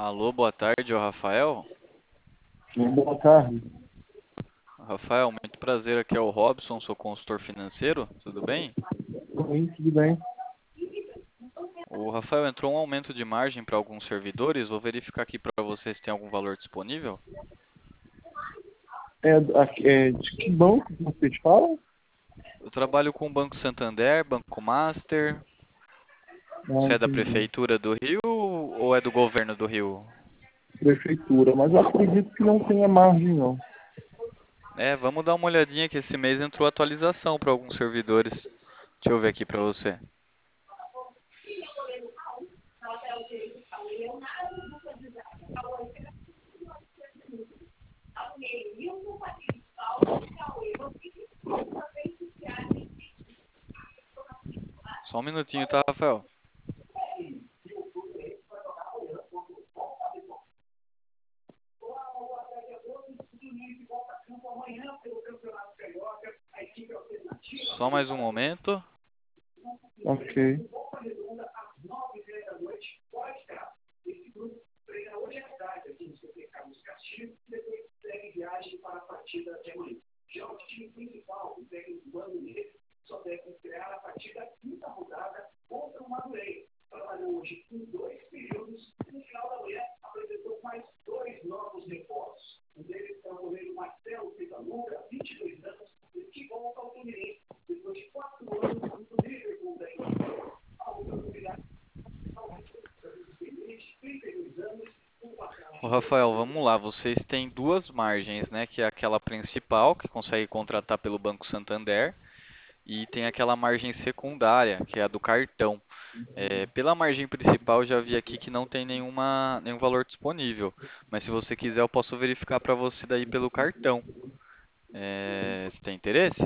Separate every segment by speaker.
Speaker 1: Alô, boa tarde, é o Rafael.
Speaker 2: Boa tarde.
Speaker 1: Rafael, muito prazer, aqui é o Robson, sou consultor financeiro, tudo bem?
Speaker 2: Oi, tudo bem?
Speaker 1: O Rafael, entrou um aumento de margem para alguns servidores, vou verificar aqui para você se tem algum valor disponível.
Speaker 2: De que banco que vocês falam?
Speaker 1: Eu trabalho com o Banco Santander, Banco Master.
Speaker 2: Ah,
Speaker 1: Você é da
Speaker 2: entendi.
Speaker 1: Prefeitura do Rio ou é do Governo do Rio?
Speaker 2: Prefeitura, mas eu acredito que não tenha margem, não.
Speaker 1: Vamos dar uma olhadinha que esse mês entrou atualização para alguns servidores. Deixa eu ver aqui para você. Só um minutinho, tá, Rafael? Só mais um momento.
Speaker 2: Ok.
Speaker 1: Ô, Rafael, vamos lá. Vocês têm duas margens, né? Que é aquela principal, que consegue contratar pelo Banco Santander, e tem aquela margem secundária, que é a do cartão. Pela margem principal, eu já vi aqui que não tem nenhum valor disponível. Mas se você quiser, eu posso verificar para você daí pelo cartão. Você tem interesse?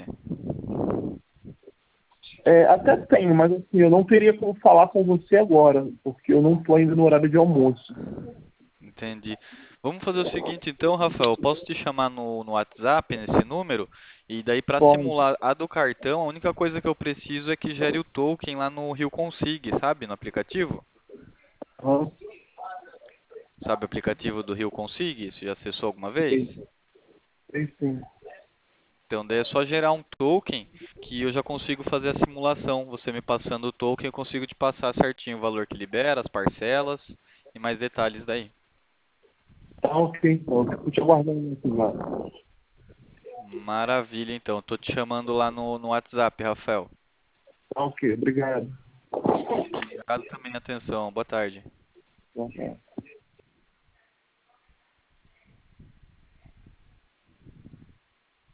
Speaker 2: Até tenho, mas assim, eu não teria como falar com você agora, porque eu não estou ainda no horário de almoço.
Speaker 1: Entendi. Vamos fazer o seguinte então, Rafael, eu posso te chamar no WhatsApp, nesse número, e daí para
Speaker 2: Pode.
Speaker 1: simular a do cartão, a única coisa que eu preciso é que gere o token lá no Rio Consig, sabe? No aplicativo.
Speaker 2: Ah,
Speaker 1: Sabe o aplicativo do Rio Consig? Você já acessou alguma vez?
Speaker 2: sei, sei sim.
Speaker 1: Então daí é só gerar um token que eu já consigo fazer a simulação. Você me passando o token, eu consigo te passar certinho o valor que libera, as parcelas e mais detalhes daí.
Speaker 2: Tá ok, então. Eu fico te aguardando no WhatsApp.
Speaker 1: Maravilha, então. Tô te chamando lá no WhatsApp, Rafael.
Speaker 2: Tá ok, obrigado.
Speaker 1: Obrigado também, atenção. Boa tarde.
Speaker 2: Tchau, tchau.